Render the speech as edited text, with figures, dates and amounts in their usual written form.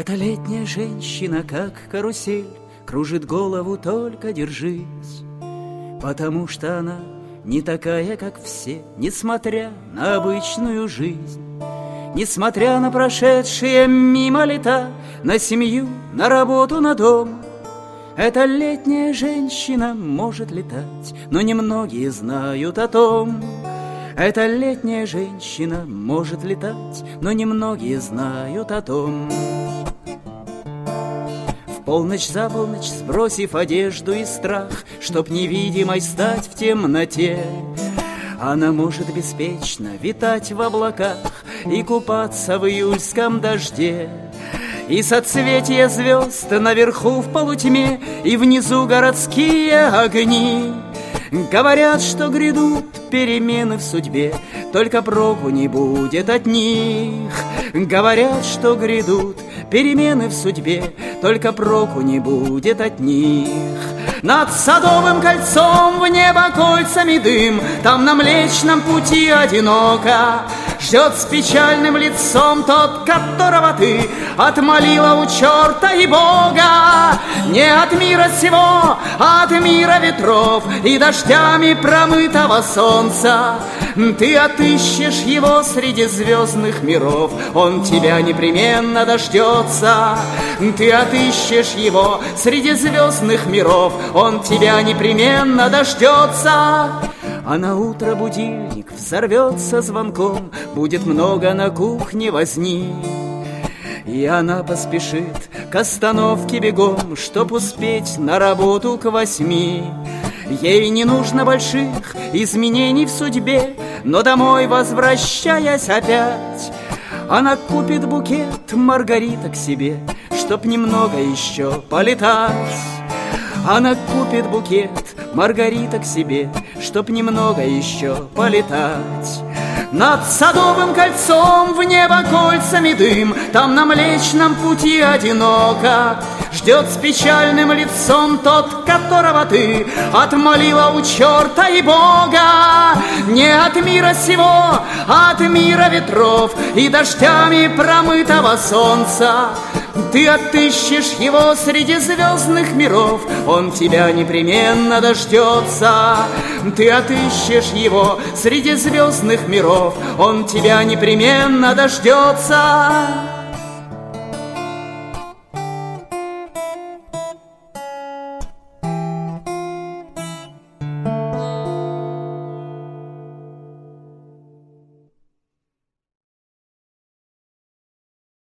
Эта летняя женщина, как карусель, кружит голову, только держись, потому что она не такая, как все, несмотря на обычную жизнь, несмотря на прошедшие мимо лета, на семью, на работу, на дом. Эта летняя женщина может летать, но немногие знают о том. Эта летняя женщина может летать, но немногие знают о том. В полночь за полночь, сбросив одежду и страх, чтоб невидимой стать в темноте, она может беспечно витать в облаках и купаться в июльском дожде. И соцветия звезд наверху в полутьме, и внизу городские огни говорят, что грядут перемены в судьбе, только проку не будет от них. Говорят, что грядут перемены в судьбе, только проку не будет от них. Над Садовым кольцом в небо кольцами дым, там на Млечном пути одиноко ждет с печальным лицом тот, которого ты отмолила у черта и Бога. Не от мира сего, а от мира ветров и дождями промытого солнца ты отыщешь его среди звездных миров, он тебя непременно дождется. Ты отыщешь его среди звездных миров, он тебя непременно дождется. А на утро будильник взорвется звонком, будет много на кухне возни, и она поспешит к остановке бегом, чтоб успеть на работу к 8. Ей не нужно больших изменений в судьбе, но домой возвращаясь опять, она купит букет маргариток себе, чтоб немного еще полетать. Она купит букет маргариток себе, чтоб немного еще полетать. Над Садовым кольцом в небо кольцами дым, там на Млечном пути одиноко ждет с печальным лицом тот, которого ты отмолила у черта и Бога. Не от мира сего, а от мира ветров и дождями промытого солнца ты отыщешь его среди звездных миров, он тебя непременно дождется. Ты отыщешь его среди звездных миров, он тебя непременно дождется.